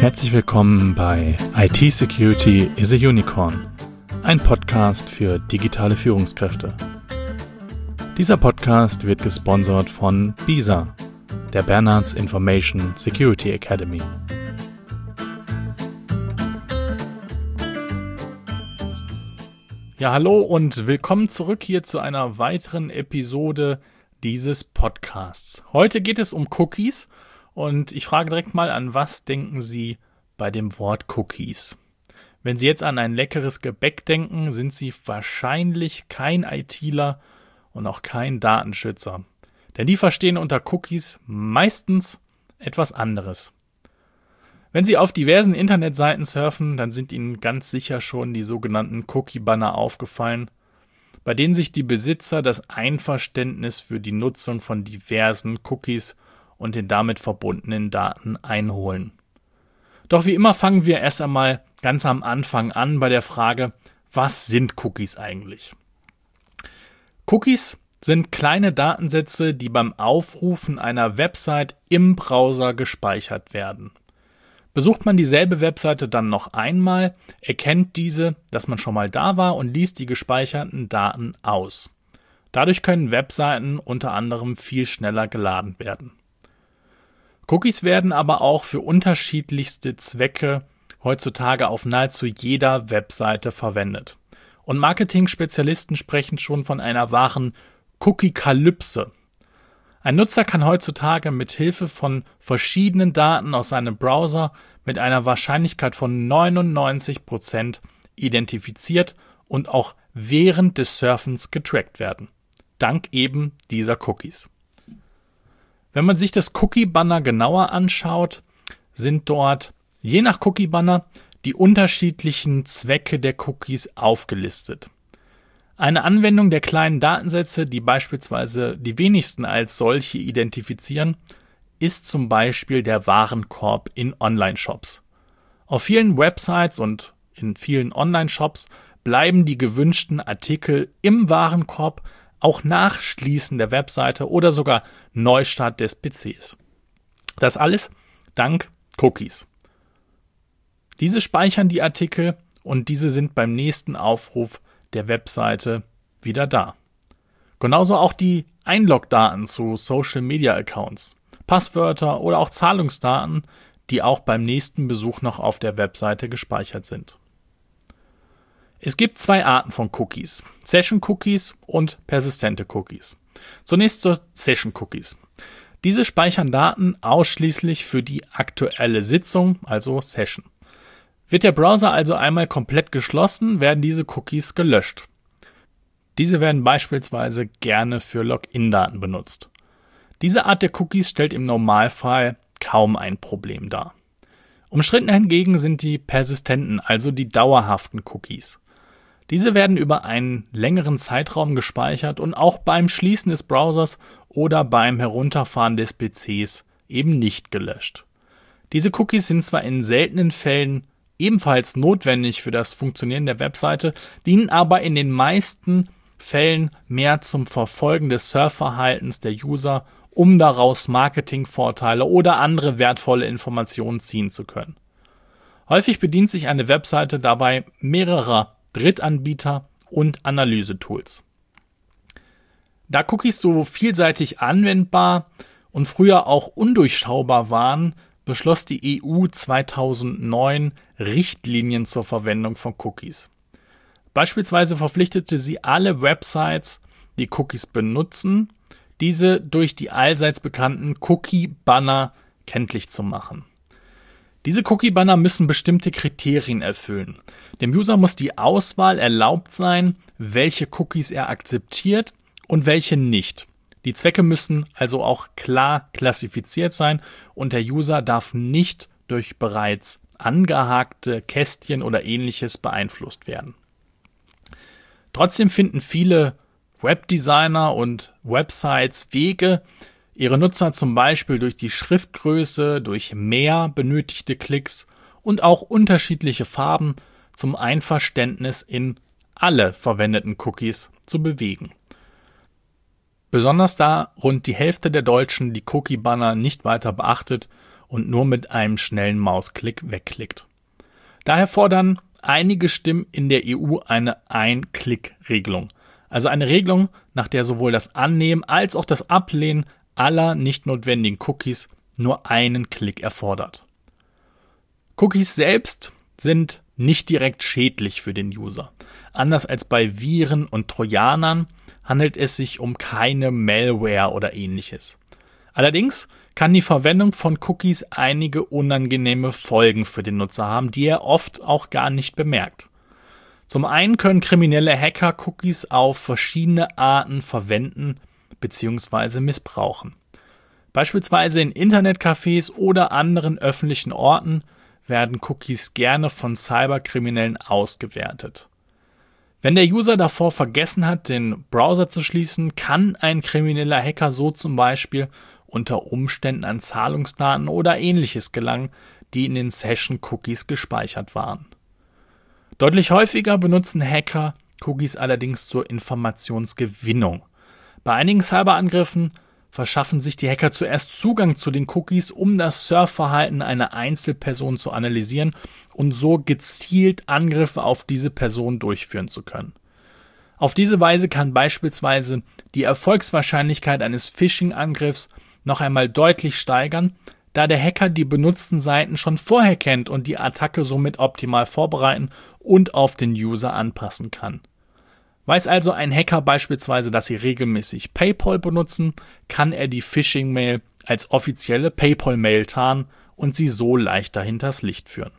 Herzlich willkommen bei IT Security is a Unicorn, ein Podcast für digitale Führungskräfte. Dieser Podcast wird gesponsert von BISA, der Bernards Information Security Academy. Ja, hallo und willkommen zurück hier zu einer weiteren Episode dieses Podcasts. Heute geht es um Cookies und ich frage direkt mal, an was denken Sie bei dem Wort Cookies? Wenn Sie jetzt an ein leckeres Gebäck denken, sind Sie wahrscheinlich kein ITler und auch kein Datenschützer. Denn die verstehen unter Cookies meistens etwas anderes. Wenn Sie auf diversen Internetseiten surfen, dann sind Ihnen ganz sicher schon die sogenannten Cookie-Banner aufgefallen, bei denen sich die Besitzer das Einverständnis für die Nutzung von diversen Cookies und den damit verbundenen Daten einholen. Doch wie immer fangen wir erst einmal ganz am Anfang an bei der Frage, was sind Cookies eigentlich? Cookies sind kleine Datensätze, die beim Aufrufen einer Website im Browser gespeichert werden. Besucht man dieselbe Webseite dann noch einmal, erkennt diese, dass man schon mal da war und liest die gespeicherten Daten aus. Dadurch können Webseiten unter anderem viel schneller geladen werden. Cookies werden aber auch für unterschiedlichste Zwecke heutzutage auf nahezu jeder Webseite verwendet. Und Marketing-Spezialisten sprechen schon von einer wahren Cookie-Kalypse. Ein Nutzer kann heutzutage mit Hilfe von verschiedenen Daten aus seinem Browser mit einer Wahrscheinlichkeit von 99% identifiziert und auch während des Surfens getrackt werden, dank eben dieser Cookies. Wenn man sich das Cookie-Banner genauer anschaut, sind dort je nach Cookie-Banner die unterschiedlichen Zwecke der Cookies aufgelistet. Eine Anwendung der kleinen Datensätze, die beispielsweise die wenigsten als solche identifizieren, ist zum Beispiel der Warenkorb in Online-Shops. Auf vielen Websites und in vielen Online-Shops bleiben die gewünschten Artikel im Warenkorb auch nach Schließen der Webseite oder sogar Neustart des PCs. Das alles dank Cookies. Diese speichern die Artikel und diese sind beim nächsten Aufruf der Webseite wieder da. Genauso auch die Einlogdaten zu Social-Media-Accounts, Passwörter oder auch Zahlungsdaten, die auch beim nächsten Besuch noch auf der Webseite gespeichert sind. Es gibt zwei Arten von Cookies, Session-Cookies und persistente Cookies. Zunächst zu Session-Cookies. Diese speichern Daten ausschließlich für die aktuelle Sitzung, also Session. Wird der Browser also einmal komplett geschlossen, werden diese Cookies gelöscht. Diese werden beispielsweise gerne für Login-Daten benutzt. Diese Art der Cookies stellt im Normalfall kaum ein Problem dar. Umstritten hingegen sind die persistenten, also die dauerhaften Cookies. Diese werden über einen längeren Zeitraum gespeichert und auch beim Schließen des Browsers oder beim Herunterfahren des PCs eben nicht gelöscht. Diese Cookies sind zwar in seltenen Fällen ebenfalls notwendig für das Funktionieren der Webseite, dienen aber in den meisten Fällen mehr zum Verfolgen des Surfverhaltens der User, um daraus Marketingvorteile oder andere wertvolle Informationen ziehen zu können. Häufig bedient sich eine Webseite dabei mehrerer Drittanbieter und Analysetools. Da Cookies so vielseitig anwendbar und früher auch undurchschaubar waren, beschloss die EU 2009 Richtlinien zur Verwendung von Cookies. Beispielsweise verpflichtete sie alle Websites, die Cookies benutzen, diese durch die allseits bekannten Cookie-Banner kenntlich zu machen. Diese Cookie-Banner müssen bestimmte Kriterien erfüllen. Dem User muss die Auswahl erlaubt sein, welche Cookies er akzeptiert und welche nicht. Die Zwecke müssen also auch klar klassifiziert sein und der User darf nicht durch bereits angehakte Kästchen oder ähnliches beeinflusst werden. Trotzdem finden viele Webdesigner und Websites Wege, ihre Nutzer zum Beispiel durch die Schriftgröße, durch mehr benötigte Klicks und auch unterschiedliche Farben zum Einverständnis in alle verwendeten Cookies zu bewegen. Besonders da rund die Hälfte der Deutschen die Cookie-Banner nicht weiter beachtet und nur mit einem schnellen Mausklick wegklickt. Daher fordern einige Stimmen in der EU eine Ein-Klick-Regelung, also eine Regelung, nach der sowohl das Annehmen als auch das Ablehnen aller nicht notwendigen Cookies nur einen Klick erfordert. Cookies selbst sind nicht direkt schädlich für den User. Anders als bei Viren und Trojanern handelt es sich um keine Malware oder ähnliches. Allerdings kann die Verwendung von Cookies einige unangenehme Folgen für den Nutzer haben, die er oft auch gar nicht bemerkt. Zum einen können kriminelle Hacker Cookies auf verschiedene Arten verwenden bzw. missbrauchen. Beispielsweise in Internetcafés oder anderen öffentlichen Orten werden Cookies gerne von Cyberkriminellen ausgewertet. Wenn der User davor vergessen hat, den Browser zu schließen, kann ein krimineller Hacker so zum Beispiel unter Umständen an Zahlungsdaten oder ähnliches gelangen, die in den Session-Cookies gespeichert waren. Deutlich häufiger benutzen Hacker Cookies allerdings zur Informationsgewinnung. Bei einigen Cyberangriffen verschaffen sich die Hacker zuerst Zugang zu den Cookies, um das Surfverhalten einer Einzelperson zu analysieren und so gezielt Angriffe auf diese Person durchführen zu können. Auf diese Weise kann beispielsweise die Erfolgswahrscheinlichkeit eines Phishing-Angriffs noch einmal deutlich steigern, da der Hacker die benutzten Seiten schon vorher kennt und die Attacke somit optimal vorbereiten und auf den User anpassen kann. Weiß also ein Hacker beispielsweise, dass Sie regelmäßig PayPal benutzen, kann er die Phishing-Mail als offizielle PayPal-Mail tarnen und sie so leichter hinters Licht führen.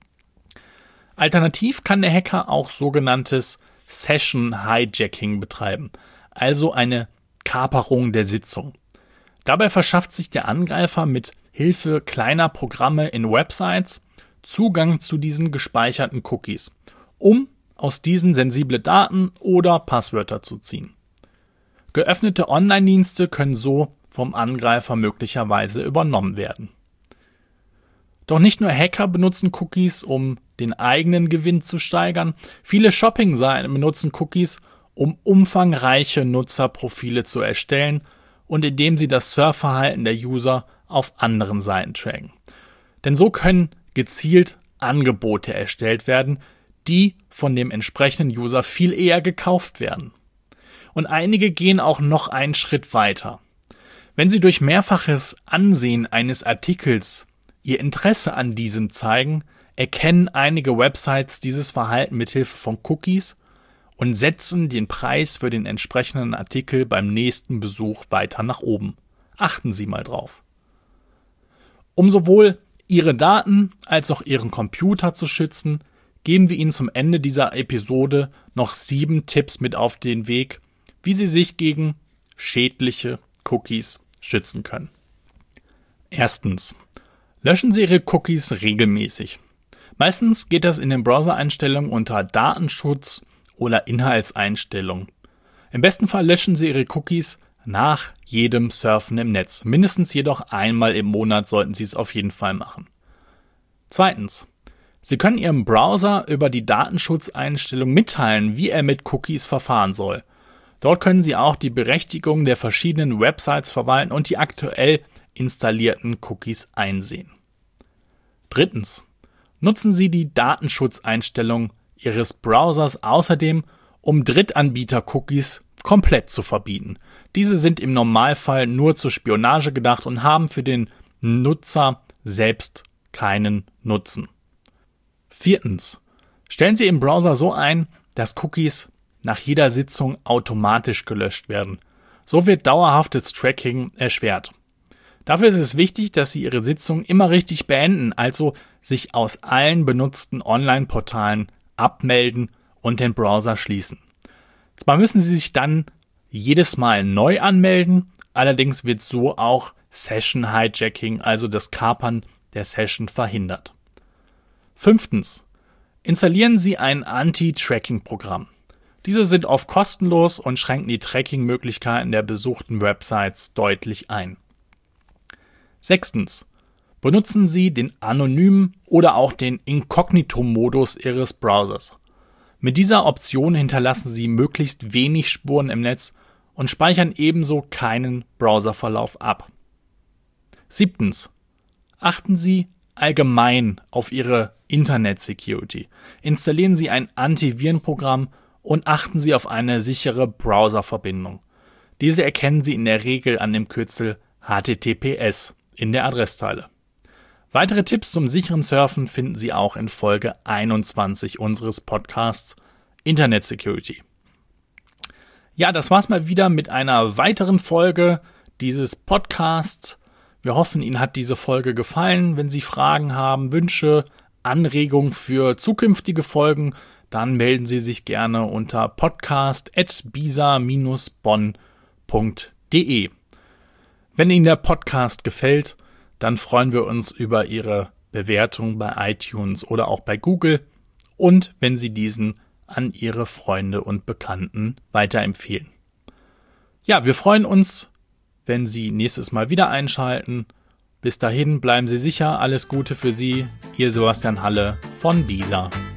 Alternativ kann der Hacker auch sogenanntes Session-Hijacking betreiben, also eine Kaperung der Sitzung. Dabei verschafft sich der Angreifer mit Hilfe kleiner Programme in Websites Zugang zu diesen gespeicherten Cookies, um aus diesen sensible Daten oder Passwörter zu ziehen. Geöffnete Online-Dienste können so vom Angreifer möglicherweise übernommen werden. Doch nicht nur Hacker benutzen Cookies, um den eigenen Gewinn zu steigern. Viele Shopping-Seiten benutzen Cookies, um umfangreiche Nutzerprofile zu erstellen und indem sie das Surfverhalten der User auf anderen Seiten tracken. Denn so können gezielt Angebote erstellt werden, die von dem entsprechenden User viel eher gekauft werden. Und einige gehen auch noch einen Schritt weiter. Wenn Sie durch mehrfaches Ansehen eines Artikels Ihr Interesse an diesem zeigen, erkennen einige Websites dieses Verhalten mithilfe von Cookies und setzen den Preis für den entsprechenden Artikel beim nächsten Besuch weiter nach oben. Achten Sie mal drauf. Um sowohl Ihre Daten als auch Ihren Computer zu schützen, geben wir Ihnen zum Ende dieser Episode noch 7 Tipps mit auf den Weg, wie Sie sich gegen schädliche Cookies schützen können. Erstens. Löschen Sie Ihre Cookies regelmäßig. Meistens geht das in den Browser-Einstellungen unter Datenschutz oder Inhaltseinstellungen. Im besten Fall löschen Sie Ihre Cookies nach jedem Surfen im Netz. Mindestens jedoch einmal im Monat sollten Sie es auf jeden Fall machen. Zweitens. Sie können Ihrem Browser über die Datenschutzeinstellung mitteilen, wie er mit Cookies verfahren soll. Dort können Sie auch die Berechtigung der verschiedenen Websites verwalten und die aktuell installierten Cookies einsehen. Drittens. Nutzen Sie die Datenschutzeinstellung Ihres Browsers außerdem, um Drittanbieter-Cookies komplett zu verbieten. Diese sind im Normalfall nur zur Spionage gedacht und haben für den Nutzer selbst keinen Nutzen. Viertens. Stellen Sie im Browser so ein, dass Cookies nach jeder Sitzung automatisch gelöscht werden. So wird dauerhaftes Tracking erschwert. Dafür ist es wichtig, dass Sie Ihre Sitzung immer richtig beenden, also sich aus allen benutzten Online-Portalen abmelden und den Browser schließen. Zwar müssen Sie sich dann jedes Mal neu anmelden, allerdings wird so auch Session-Hijacking, also das Kapern der Session, verhindert. Fünftens. Installieren Sie ein Anti-Tracking-Programm. Diese sind oft kostenlos und schränken die Tracking-Möglichkeiten der besuchten Websites deutlich ein. Sechstens. Benutzen Sie den anonymen oder auch den Inkognito-Modus Ihres Browsers. Mit dieser Option hinterlassen Sie möglichst wenig Spuren im Netz und speichern ebenso keinen Browserverlauf ab. Siebtens. Achten Sie allgemein auf Ihre Internet-Security. Installieren Sie ein Antivirenprogramm und achten Sie auf eine sichere Browserverbindung. Diese erkennen Sie in der Regel an dem Kürzel HTTPS in der Adresszeile. Weitere Tipps zum sicheren Surfen finden Sie auch in Folge 21 unseres Podcasts Internet Security. Ja, das war's mal wieder mit einer weiteren Folge dieses Podcasts. Wir hoffen, Ihnen hat diese Folge gefallen. Wenn Sie Fragen haben, Wünsche, Anregungen für zukünftige Folgen, dann melden Sie sich gerne unter podcast@bisa-bonn.de. Wenn Ihnen der Podcast gefällt, dann freuen wir uns über Ihre Bewertung bei iTunes oder auch bei Google und wenn Sie diesen an Ihre Freunde und Bekannten weiterempfehlen. Ja, wir freuen uns, wenn Sie nächstes Mal wieder einschalten. Bis dahin bleiben Sie sicher, alles Gute für Sie. Ihr Sebastian Halle von BISA.